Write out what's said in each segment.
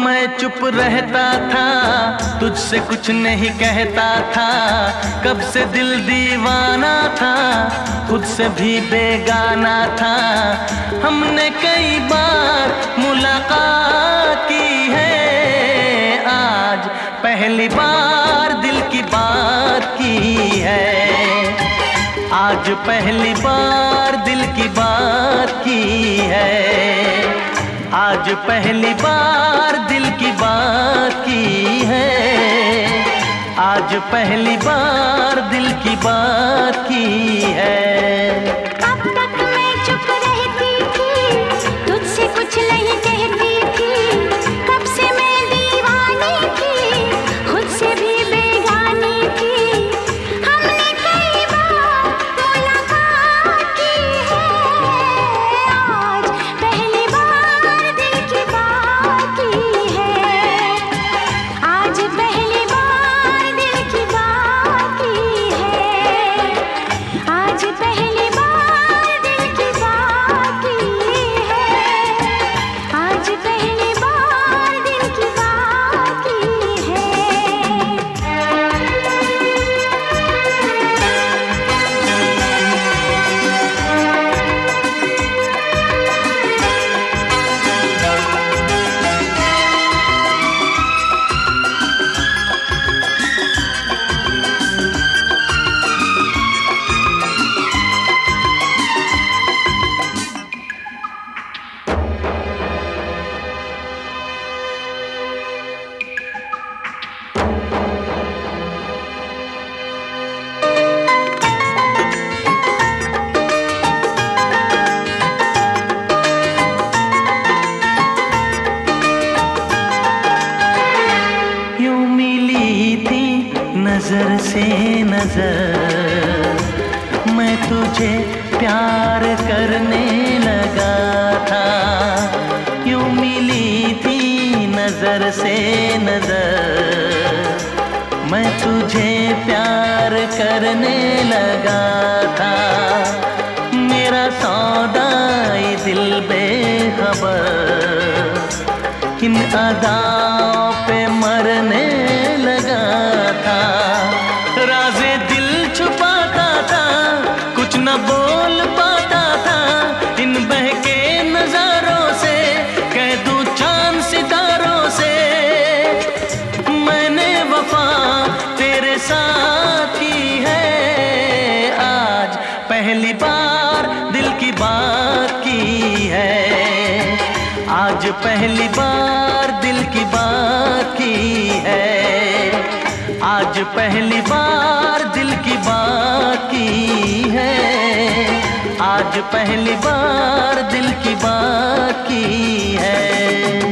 मैं चुप रहता था, तुझसे कुछ नहीं कहता था। कब से दिल दीवाना था, खुद से भी बेगाना था। हमने कई बार मुलाकात की है, आज पहली बार दिल की बात की है। आज पहली बार दिल की बात की है। आज पहली बार दिल की बात की है। आज पहली बार दिल की बात की है। अब तक मैं चुप रहती थी, तुझसे कुछ नहीं कहती थी। कब से मैं दीवानी थी, खुद से भी बेगानी थी। हमने कई बार मुलाकात की है, आज पहली बार दिल की बात की है। आज पहली बार दिल की बात की है। आज पहली बार दिल की बात की है। आज पहली बार दिल की बात की है। यूं मिली थी नजर से नजर, मैं तुझे प्यार करने लगा था। यूं मिली थी नजर से नजर, मैं तुझे प्यार करने लगा था। मेरा सौदा ये दिल बेखबर, इन अदाओं पे मरने लगा था। राज़े दिल छुपाता था, कुछ न बोल पाता था। इन बहके नजारों से कह दूं चांद सितारों से, मैंने वफा तेरे साथ की है। आज पहली बार दिल की बात की है। आज पहली बार दिल की बात की है। आज पहली बार दिल की बात की है। आज पहली बार दिल की बात की है।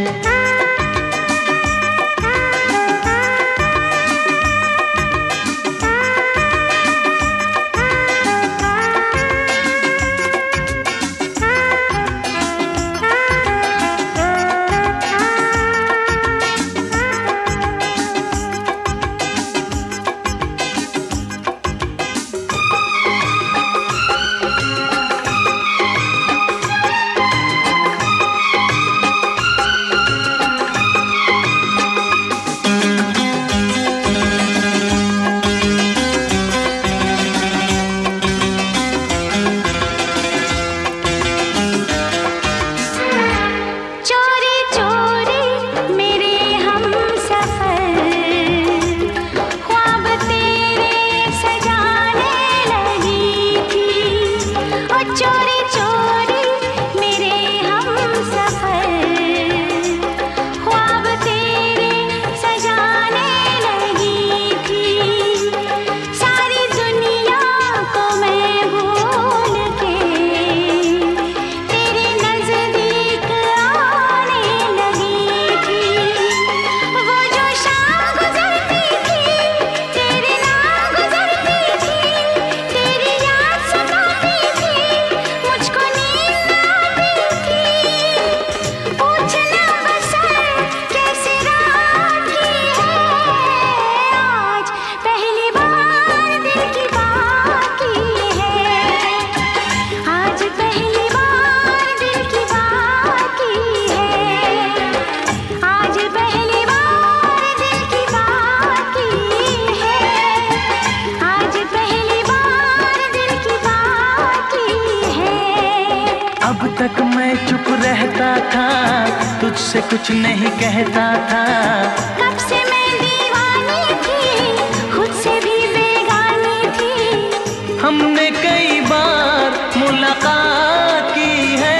तक मैं चुप रहता था, तुझसे कुछ नहीं कहता था। कब से मैं दीवानी थी, खुद से भी बेगानी थी। हमने कई बार मुलाकात की है,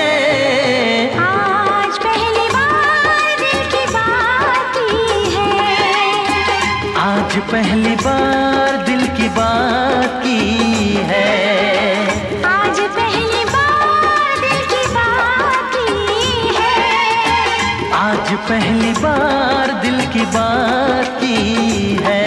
आज पहली बार दिल की बात की है। आज पहली बार दिल की बात की है। आज पहली बार दिल की बात की है। आज पहली बार दिल की बात की है।